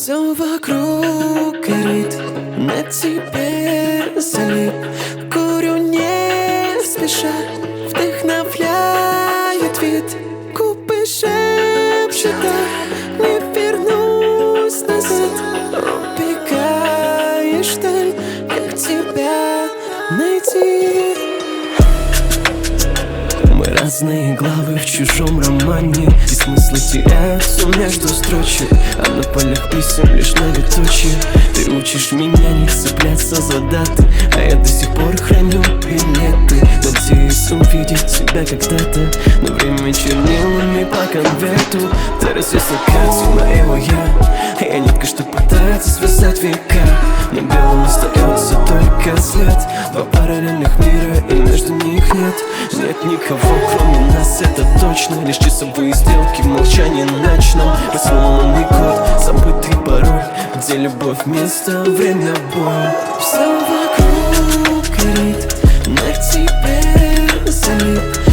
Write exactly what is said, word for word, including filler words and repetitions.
Все вокруг горит, на тебе залип. Курю не спеша, вдохновляет вид. Губы шепчут, да, не вернусь назад. Убегаешь вдаль, как тебя найти? Мы разные главы в чужом романе, и смыслы теряются между строчек, а на полях писем лишь многоточие. Ты учишь меня не цепляться за даты, а я до сих пор храню билеты. Надеюсь увидеть тебя когда-то, но время чернилами по конверту. Ты разъясняешь моего я, я нитка, что пытается связать века. На белом остается только след, два параллельных мира, и между них нет Нет никого, кроме нас, это точно. Лишь часовые стрелки в молчании ночном. Разломанный код, забытый пароль, где любовь вместо время боль. Все вокруг горит, на тебе залип.